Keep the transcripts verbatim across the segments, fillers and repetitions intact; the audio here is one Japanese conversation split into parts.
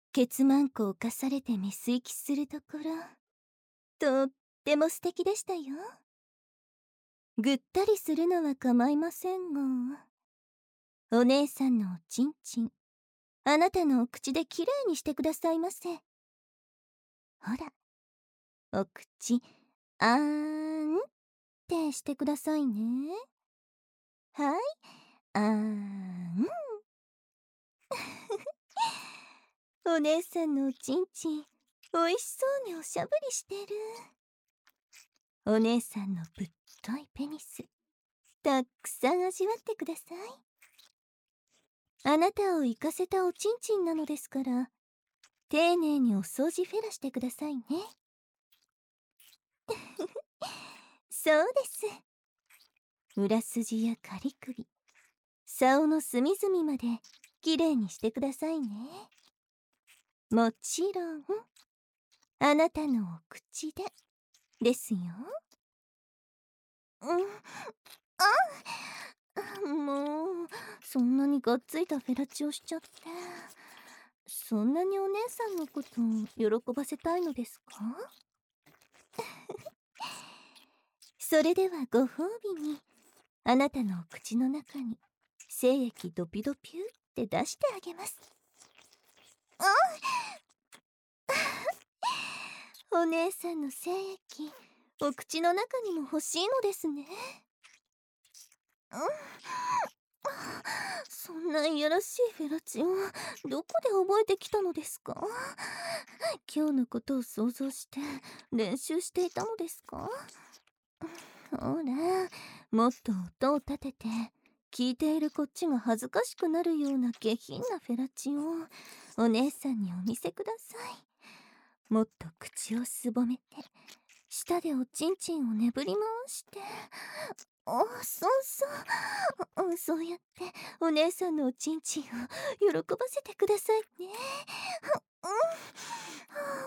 ケツマンコをかされてメス息するところ、とっても素敵でしたよ。ぐったりするのは構いませんが、お姉さんのおちんちん、あなたのお口できれいにしてくださいませ。ほら、お口、あーんってしてくださいね。はい、あーん。お姉さんのおちんちん、おいしそうにおしゃぶりしてる。お姉さんのぶっといペニス、たくさん味わってください。あなたを行かせたおちんちんなのですから、丁寧にお掃除フェラしてくださいね。そうです。裏筋や仮首、竿の隅々まできれいにしてくださいね。もちろん、あなたのお口でですよ。うん、あ、もう、そんなにがっついたフェラチオしちゃって。そんなにお姉さんのこと喜ばせたいのですか？それではご褒美に、あなたのお口の中に精液ドピドピュって出してあげます。お姉さんの精液、お口の中にも欲しいのですね。そんないやらしいフェラチオ、どこで覚えてきたのですか？今日のことを想像して練習していたのですか？ほら、もっと音を立てて、聞いているこっちが恥ずかしくなるような下品なフェラチオをお姉さんにお見せください。もっと口をすぼめて、舌でおちんちんをねぶり回して、あ、そうそう、そうやってお姉さんのおちんちんを喜ばせてくださいね。うん、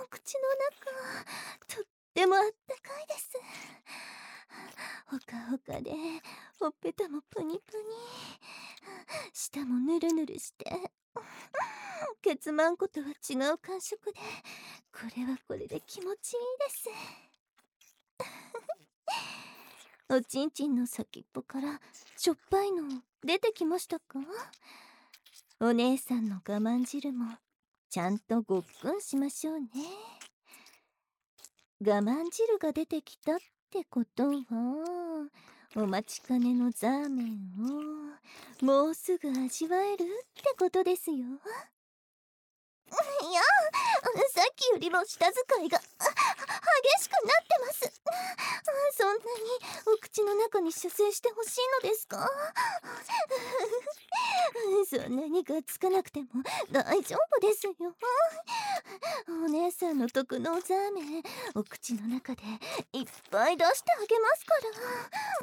口の中とってもあったかいです。ほかほかでほっぺたもプニプニ、舌もぬるぬるして、ケツマンコとは違う感触で、これはこれで気持ちいいです。おちんちんの先っぽからしょっぱいの出てきましたか？お姉さんの我慢汁もちゃんとごっくんしましょうね。我慢汁が出てきたってことは、お待ちかねのザーメンをもうすぐ味わえるってことですよ。いや、さっきよりも舌使いが激しくなってます。そんなにお口の中に射精してほしいのですか？そんなにがっつかなくても大丈夫ですよ。お姉さんの特納ザーメン、お口の中でいっぱい出してあげますから。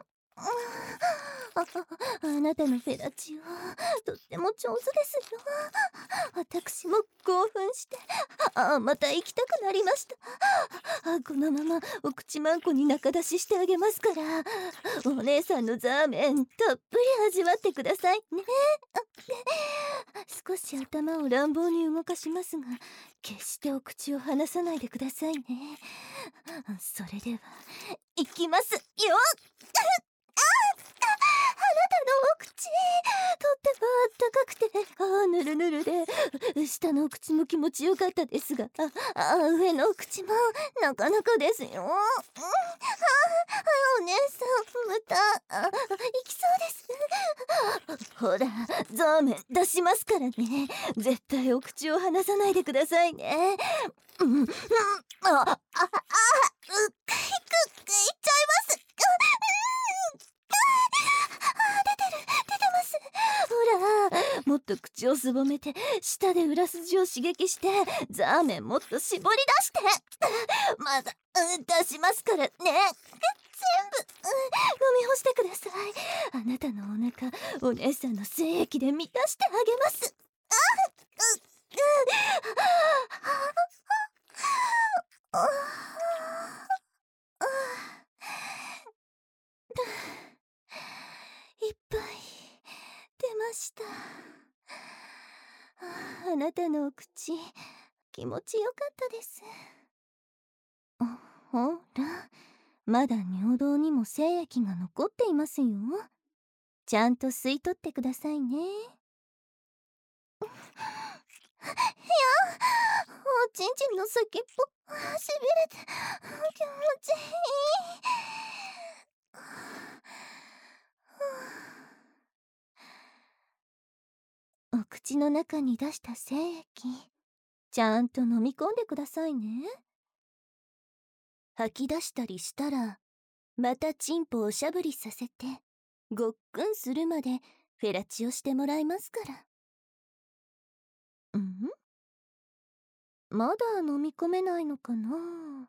ああなたのフェラチオ、とっても上手ですよ。私も興奮して、あまた行きたくなりました。あこのままお口まんこに中出ししてあげますから、お姉さんのザーメンたっぷり味わってくださいね。少し頭を乱暴に動かしますが、決してお口を離さないでくださいね。それでは行きますよ。あなたのお口、とってもあったかくて、あぬるぬるで、下のお口も気持ちよかったですが、ああ上のお口もなかなかですよ。うん、あお姉さん、またあ行きそうです。ほら、ザーメン出しますからね。絶対お口を離さないでくださいね。うん、うん、あ、あ、あ、うっ、く、いっちゃいます。ほら、もっと口をすぼめて舌で裏筋を刺激して、ザーメンもっと絞り出して。まだ、うん、出しますからね。全部、うん、飲み干してください。あなたのお腹、お姉さんの精液で満たしてあげます。あううああいっぱい出ました。ああなたのお口、 気持ちよかったです。あ、ほら、まだ尿道にも精液が残っていますよ。ちゃんと吸い取ってくださいね。いや、おちんちんの先っぽしびれて気持ちいい。お口の中に出した精液、ちゃんと飲み込んでくださいね。吐き出したりしたら、またチンポをしゃぶりさせてごっくんするまでフェラチオしてもらいますから。ん？まだ飲み込めないのかな。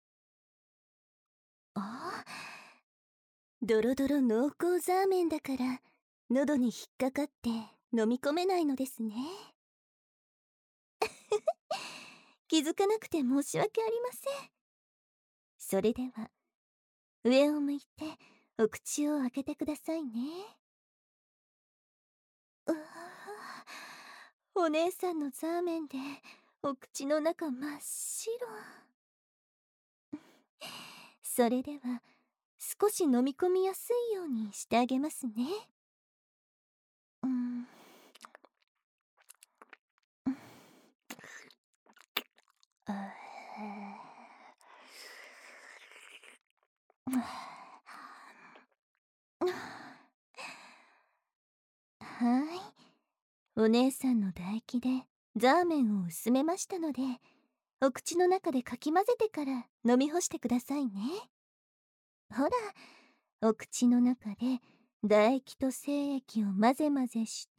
あ、ドロドロ濃厚ザーメンだから喉に引っかかって飲み込めないのですね。気づかなくて申し訳ありません。それでは上を向いてお口を開けてくださいね。うわあ、お姉さんのザーメンでお口の中真っ白。それでは少し飲み込みやすいようにしてあげますね。うん。あはい、お姉さんの唾液でザーメンを薄めましたので、お口の中でかき混ぜてから飲み干してくださいね。ほら、お口の中で唾液と精液を混ぜ混ぜして、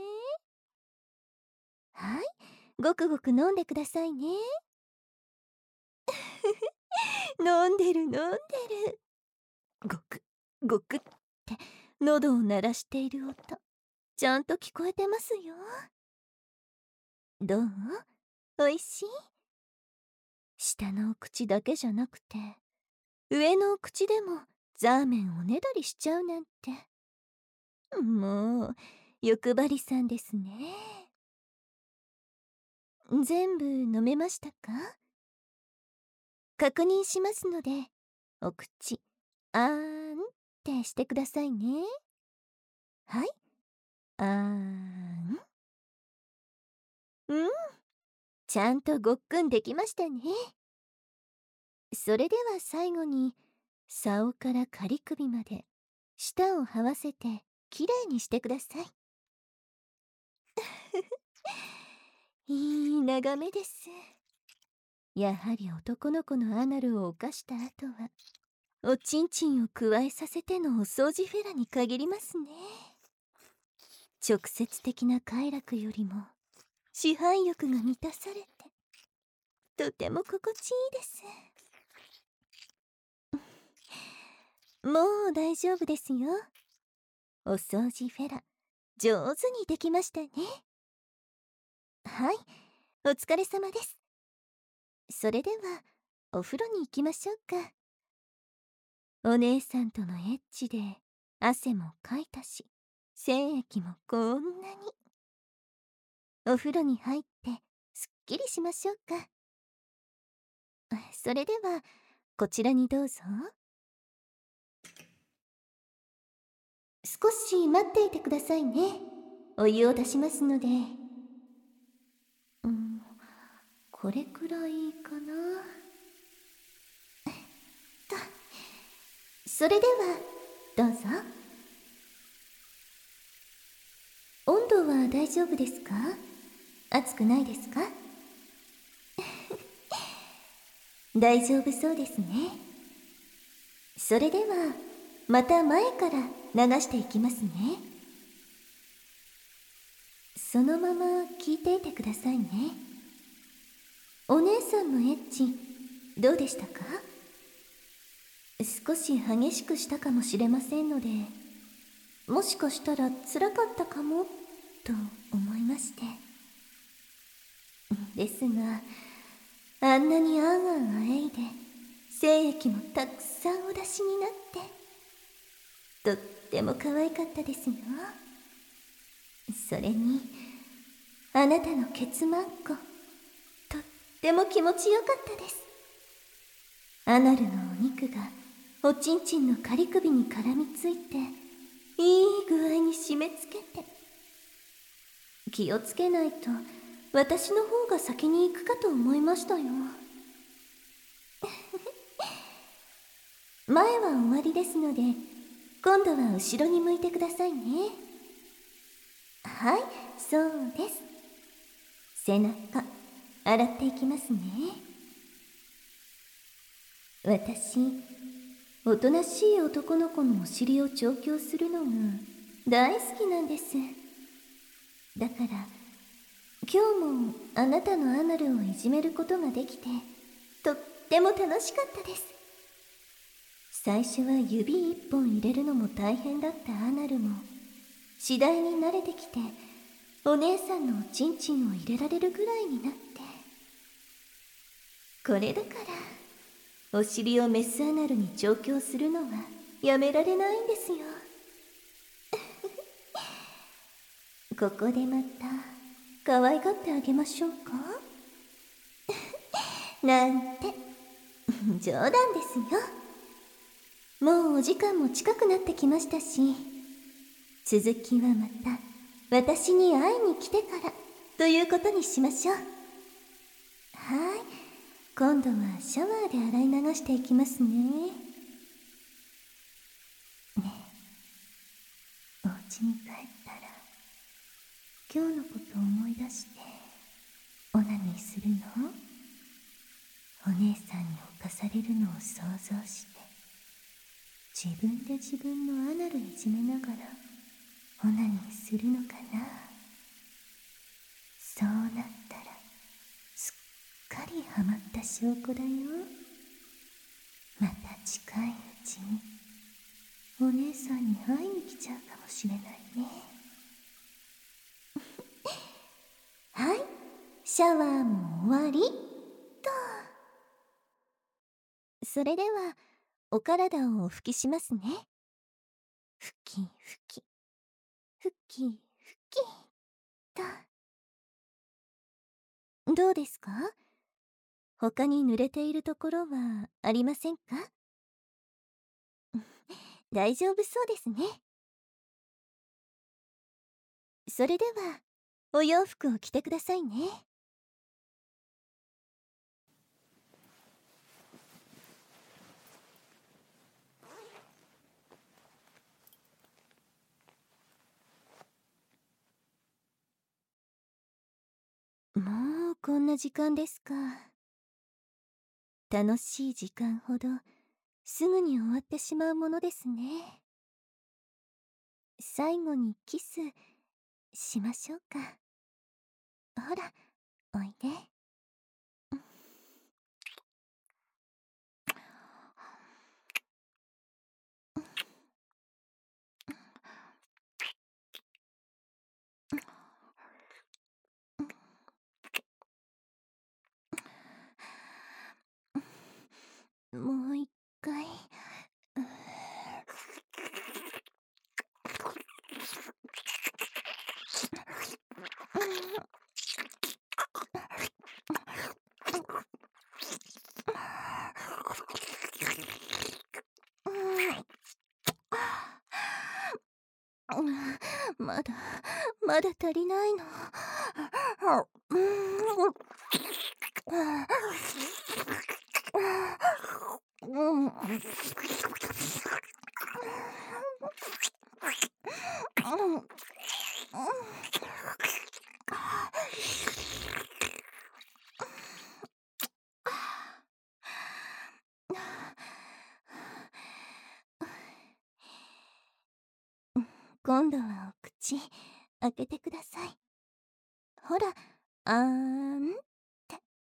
はい、ごくごく飲んでくださいね。飲んでる飲んでる。ごくごくって喉を鳴らしている音、ちゃんと聞こえてますよ。どう？おいしい？下のお口だけじゃなくて上のお口でもザーメンをねだりしちゃうなんて、もう欲張りさんですね。全部飲めましたか？確認しますのでお口あーんってしてくださいね。はい、あーん。うん、ちゃんとごっくんできましたね。それでは最後に竿から仮首まで舌を這わせてきれいにしてください。いい眺めです。やはり男の子のアナルを犯した後はおちんちんを加えさせてのお掃除フェラに限りますね。直接的な快楽よりも支配欲が満たされてとても心地いいです。もう大丈夫ですよ。お掃除フェラ上手にできましたね。はい、お疲れ様です。それではお風呂に行きましょうか。お姉さんとのエッチで汗もかいたし精液もこんなに。お風呂に入ってすっきりしましょうか。それではこちらにどうぞ。少し待っていてくださいね。お湯を出しますので。うん、これくらいかな。と、それではどうぞ。温度は大丈夫ですか？熱くないですか？大丈夫そうですね。それではまた前から流していきますね。そのまま聞いていてくださいね。お姉さんのエッチどうでしたか？少し激しくしたかもしれませんので、もしかしたら辛かったかもと思いまして。ですがあんなにあんあんあえいで精液もたくさんお出しになってとっても可愛かったですよ。それにあなたのケツマンコとっても気持ちよかったです。アナルのお肉がおちんちんの仮首に絡みついて、いい具合に締め付けて。気をつけないと私の方が先に行くかと思いましたよ。前は終わりですので、今度は後ろに向いてくださいね。はい、そうです。背中洗っていきますね。私、おとなしい男の子のお尻を調教するのが大好きなんです。だから今日もあなたのアナルをいじめることができて、とっても楽しかったです。最初は指一本入れるのも大変だったアナルも、次第に慣れてきて、お姉さんのおちんちんを入れられるぐらいになって。これだから、お尻をメスアナルに調教するのはやめられないんですよ。ここでまた可愛がってあげましょうか。なんて冗談ですよ。もうお時間も近くなってきましたし、続きはまた私に会いに来てからということにしましょう。はい、今度はシャワーで洗い流していきますね。ねえ、お家に帰ったら今日のことを思い出してオナニーするの？お姉さんに侵されるのを想像して、自分で自分のアナルいじめながらオナニーするのかな。そうなったらすっかりハマった証拠だよ。また近いうちにお姉さんに会いに来ちゃうかもしれないね。はい、シャワーも終わりと。それではお体をお拭きしますね。拭き拭き拭き拭きと。どうですか？他に濡れているところはありませんか？大丈夫そうですね。それではお洋服を着てくださいね。もうこんな時間ですか。楽しい時間ほどすぐに終わってしまうものですね。最後にキスしましょうか。ほら、おいで。もう一回。まだまだ足りないの。今度はお口開けてください。ほら、あーんって。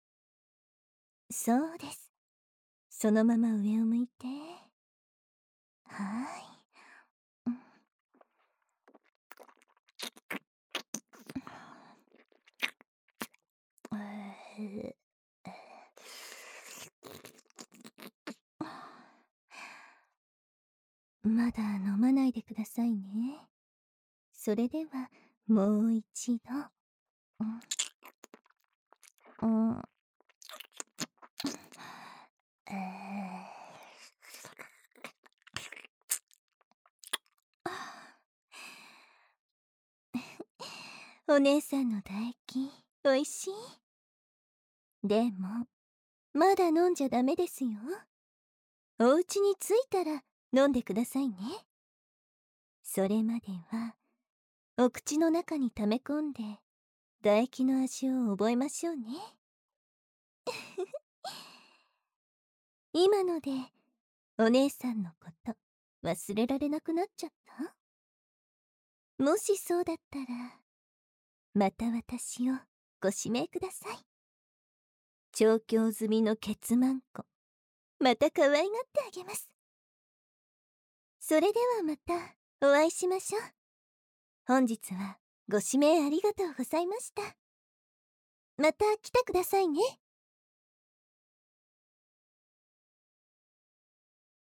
そうです。そのまま上を向いて。はーい。まだ飲まないでくださいね。それではもう一度。うん、うん、 お姉さんの唾液おいしい。でもまだ飲んじゃダメですよ。お家に着いたら飲んでくださいね。それまではお口の中に溜め込んで唾液の味を覚えましょうね。今のでお姉さんのこと忘れられなくなっちゃった？もしそうだったらまた私をご指名ください。調教済みのケツマンコ、また可愛がってあげます。それではまたお会いしましょう。本日はご指名ありがとうございました。また来てくださいね。